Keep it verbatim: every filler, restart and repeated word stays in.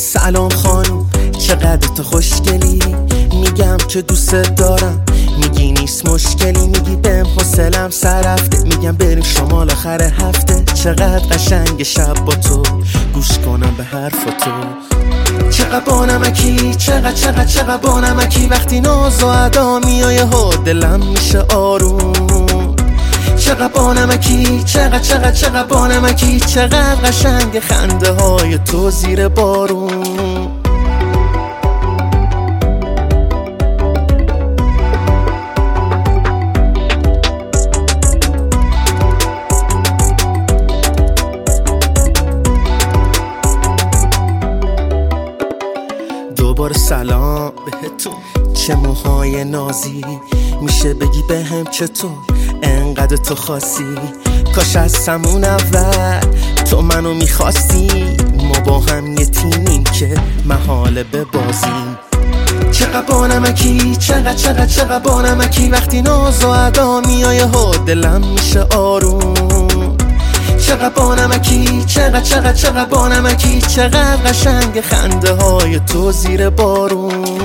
سلام خانم چقدر تو خوشگلی، میگم که دوست دارم میگی نیست مشکلی، میگی بهم حوصله‌ام سر رفته، میگم بریم شمال آخر هفته. چقدر قشنگ شب با تو گوش کنم به حرف تو، چقدر با نمکی، چقدر چقدر چقدر با نمکی، وقتی ناز و ادا میای ها دلم میشه آروم. چقدر با نمکی، چقدر چقدر چقدر با نمکی، چقدر قشنگ خنده های تو زیر بارون. دوباره سلام بهتون، چه موهای نازی، میشه بگی بهم چطور انقدر تو خاصی. کاش از همون اول تو منو میخواستی، ما با هم یه تیمیم که محاله ببازیم. چقدر با نمکی، چقدر چقدر چقدر با نمکی، وقتی ناز و ادا میای ها دلم میشه آروم. چقدر با نمکی، چقدر چقدر چقدر با نمکی، چقدر قشنگ خنده های تو زیر بارون.